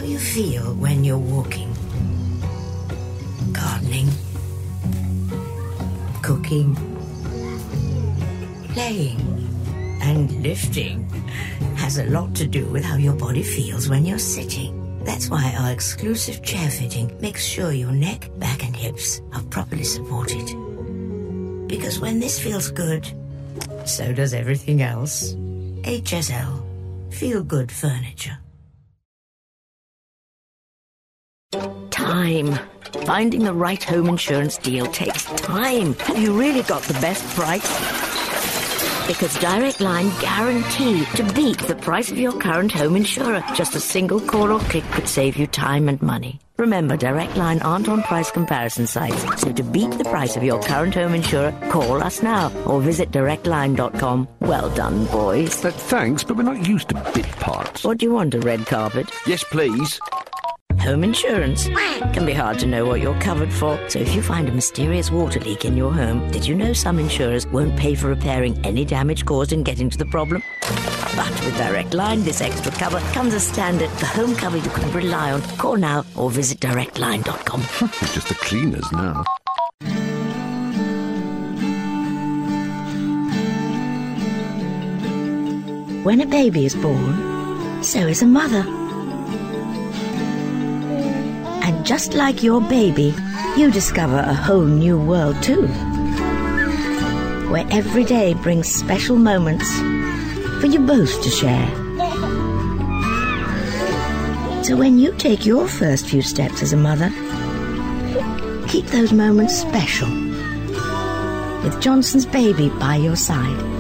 you feel when you're walking, gardening, cooking, playing, and lifting has a lot to do with how your body feels when you're sitting. That's why our exclusive chair fitting makes sure your neck, back and hips are properly supported. Because when this feels good, so does everything else. HSL. Feel good furniture. Time. Finding the right home insurance deal takes time. Have you really got the best price? Because Direct Line guarantee to beat the price of your current home insurer. Just a single call or click could save you time and money. Remember, Direct Line aren't on price comparison sites, so to beat the price of your current home insurer, call us now or visit directline.com. Well done, boys. Thanks, but we're not used to bit parts. What do you want, a red carpet? Yes, please. Home insurance can be hard to know what you're covered for. So if you find a mysterious water leak in your home, did you know some insurers won't pay for repairing any damage caused in getting to the problem? But with Direct Line, this extra cover comes as standard for home cover you can rely on. Call now or visit directline.com. It's just the cleaners now. When a baby is born, so is a mother. And just like your baby, you discover a whole new world too, where every day brings special moments for you both to share. So when you take your first few steps as a mother, keep those moments special with Johnson's Baby by your side.